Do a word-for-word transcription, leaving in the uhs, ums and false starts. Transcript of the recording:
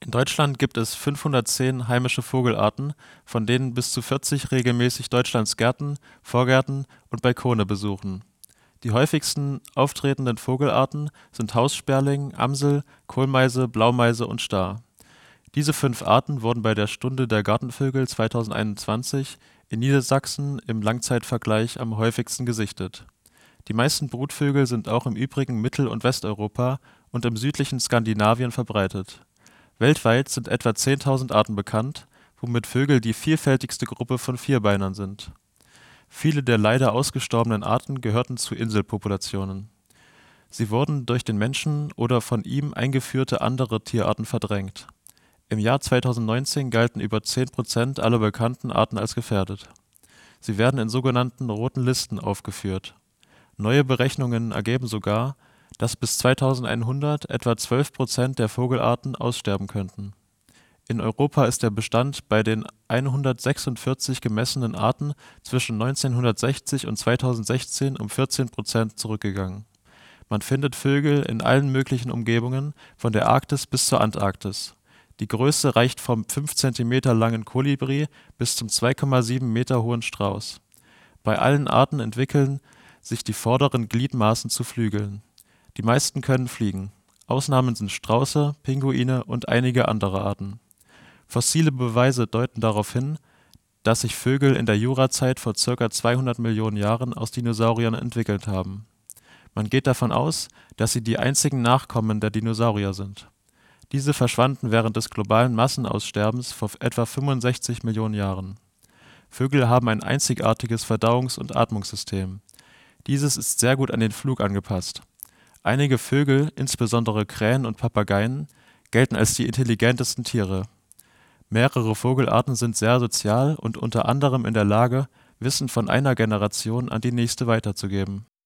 In Deutschland gibt es fünfhundertzehn heimische Vogelarten, von denen bis zu vierzig regelmäßig Deutschlands Gärten, Vorgärten und Balkone besuchen. Die häufigsten auftretenden Vogelarten sind Haussperling, Amsel, Kohlmeise, Blaumeise und Stár. Diese fünf Arten wurden bei der Stunde der Gartenvögel zweitausendeinundzwanzig in Niedersachsen im Langzeitvergleich am häufigsten gesichtet. Die meisten Brutvögel sind auch im übrigen Mittel - und Westeuropa und im südlichen Skandinavien verbreitet. Weltweit sind etwa zehntausend Arten bekannt, womit Vögel die vielfältigste Gruppe von Vierbeinern sind. Viele der leider ausgestorbenen Arten gehörten zu Inselpopulationen. Sie wurden durch den Menschen oder von ihm eingeführte andere Tierarten verdrängt. Im Jahr zweitausendneunzehn galten über zehn Prozent aller bekannten Arten als gefährdet. Sie werden in sogenannten Roten Listen aufgeführt. Neue Berechnungen ergeben sogar, dass bis zweitausendeinhundert etwa zwölf Prozent der Vogelarten aussterben könnten. In Europa ist der Bestand bei den hundertsechsundvierzig gemessenen Arten zwischen neunzehnhundertsechzig und zweitausendsechzehn um vierzehn Prozent zurückgegangen. Man findet Vögel in allen möglichen Umgebungen, von der Arktis bis zur Antarktis. Die Größe reicht vom fünf Zentimeter langen Kolibri bis zum zwei Komma sieben Meter hohen Strauß. Bei allen Arten entwickeln sich die vorderen Gliedmaßen zu Flügeln. Die meisten können fliegen. Ausnahmen sind Strauße, Pinguine und einige andere Arten. Fossile Beweise deuten darauf hin, dass sich Vögel in der Jurazeit vor ca. zweihundert Millionen Jahren aus Dinosauriern entwickelt haben. Man geht davon aus, dass sie die einzigen Nachkommen der Dinosaurier sind. Diese verschwanden während des globalen Massenaussterbens vor etwa fünfundsechzig Millionen Jahren. Vögel haben ein einzigartiges Verdauungs- und Atmungssystem. Dieses ist sehr gut an den Flug angepasst. Einige Vögel, insbesondere Krähen und Papageien, gelten als die intelligentesten Tiere. Mehrere Vogelarten sind sehr sozial und unter anderem in der Lage, Wissen von einer Generation an die nächste weiterzugeben